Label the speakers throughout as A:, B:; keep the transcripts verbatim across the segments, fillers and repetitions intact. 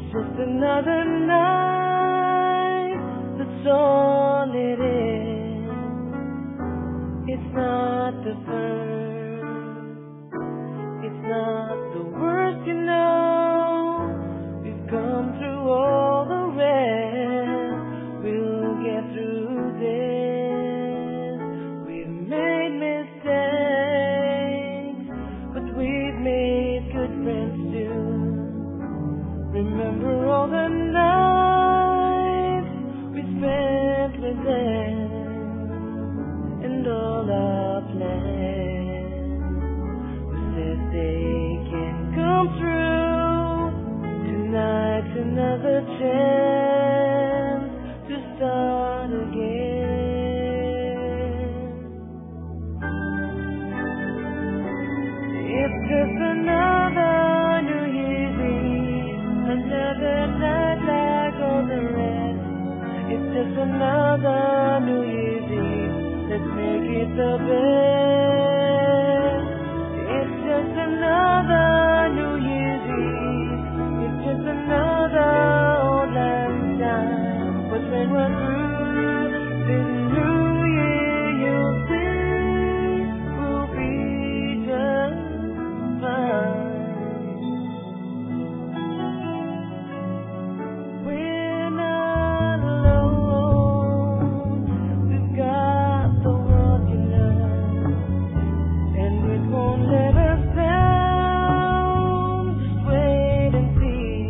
A: just another night, that's all it is. It's not the first, it's not the worst, you know. We've come through all the rest, we'll get through this. We've made mistakes, but we've made good friends too. Remember all the nights we spent with them and all our plans. We said they can come true. Tonight's another chance to start again. It's just another New Year's Eve, another night like all the rest. It's just another New Year's Eve, let's make it the best. It's just another New Year's Eve, it's just another old lang syne. But when we're through this new year, you'll see we'll be just fine. We're not alone, we've got the world, you know, and it won't let us down. Just wait and see,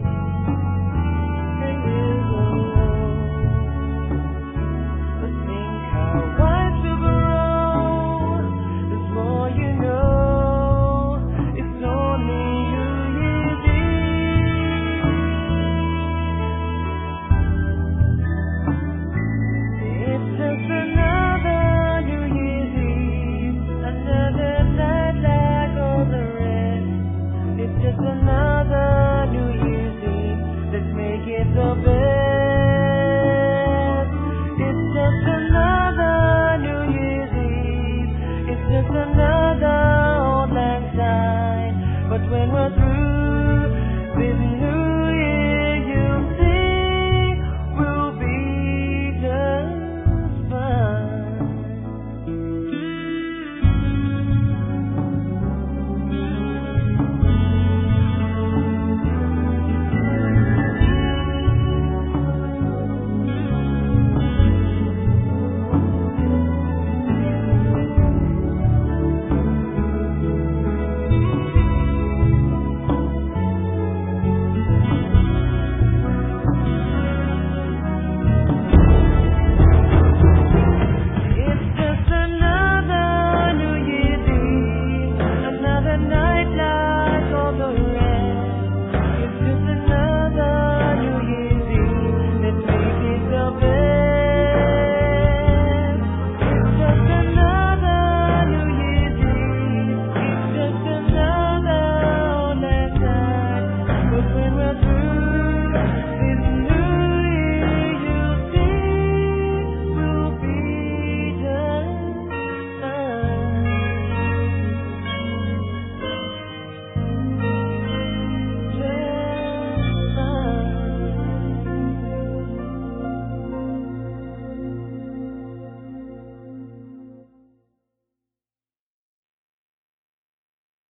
A: and we'll go on. But think how wise we've grown, the more you know. It's only New Year's Eve. It's just another New Year's Eve, another night like all the rest. It's just another New Year's Eve, let's make it the best.